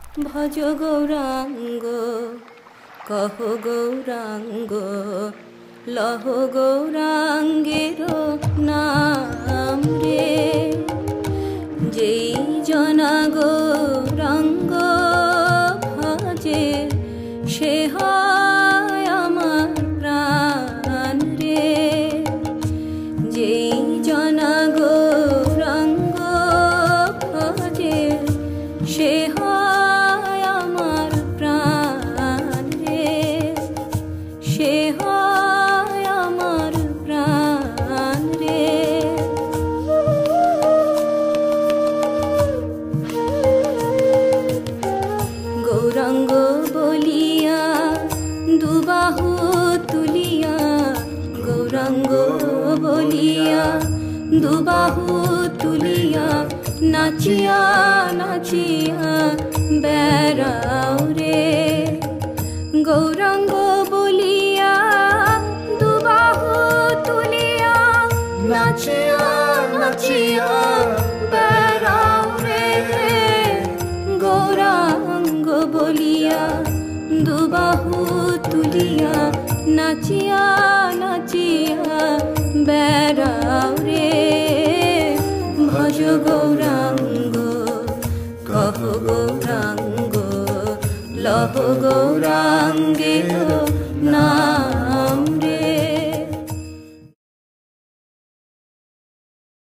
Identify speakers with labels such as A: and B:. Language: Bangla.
A: ভজ গৌরাঙ্গ কহ গৌরাঙ্গ লহ গৌরাঙ্গের নাম রে। যেই জনা গৌরাঙ্গ ভজে সে হয় আমার প্রাণ রে। যেই জনা গৌরাঙ্গ ভজে সে হয় আমার প্রাণ রে। সে হয় আমার প্রাণ রে। গৌরাঙ্গ বলিয়া দুবাহু তুলিয়া, গৌরাঙ্গ বলিয়া দুবাহু তুলিয়া নাচিয়া নাচিয়া বেড়াও রে। গৌরাঙ্গ বলিয়া দুবাহু তুলিয়া নাচিয়া নাচিয়া বেড়াও রে। গৌরাঙ্গ বলিয়া দুবাহু তুলিয়া নাচিয়া নাচিয়া বেড়াও রে। ভজ গৌরাঙ্গ কহ গৌরাঙ্গ লহ গৌরাঙ্গের নাম